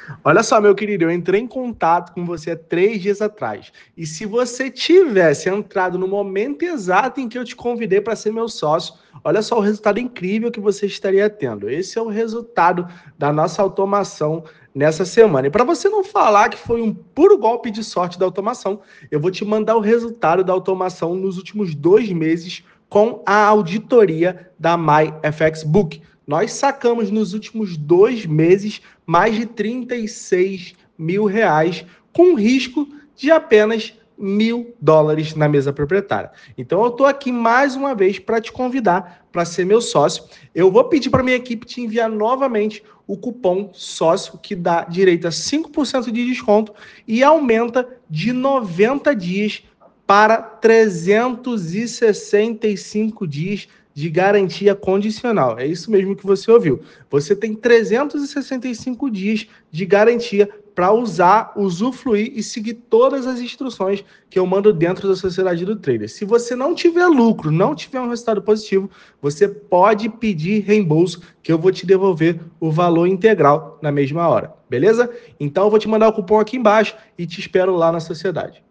Olha só, meu querido, eu entrei em contato com você há 3 dias atrás. E se você tivesse entrado no momento exato em que eu te convidei para ser meu sócio, olha só o resultado incrível que você estaria tendo. Esse é o resultado da nossa automação nessa semana. E para você não falar que foi um puro golpe de sorte da automação, eu vou te mandar o resultado da automação nos últimos 2 meses com a auditoria da MyFXBook. Nós sacamos nos últimos 2 meses mais de 36 mil reais, com risco de apenas US$ 1.000 na mesa proprietária. Então eu estou aqui mais uma vez para te convidar para ser meu sócio. Eu vou pedir para minha equipe te enviar novamente o cupom sócio, que dá direito a 5% de desconto e aumenta de 90 dias para 365 dias de garantia condicional. É isso mesmo que você ouviu. Você tem 365 dias de garantia para usar, usufruir e seguir todas as instruções que eu mando dentro da sociedade do trader. Se você não tiver lucro, não tiver um resultado positivo, você pode pedir reembolso, que eu vou te devolver o valor integral na mesma hora, beleza? Então eu vou te mandar o cupom aqui embaixo e te espero lá na sociedade.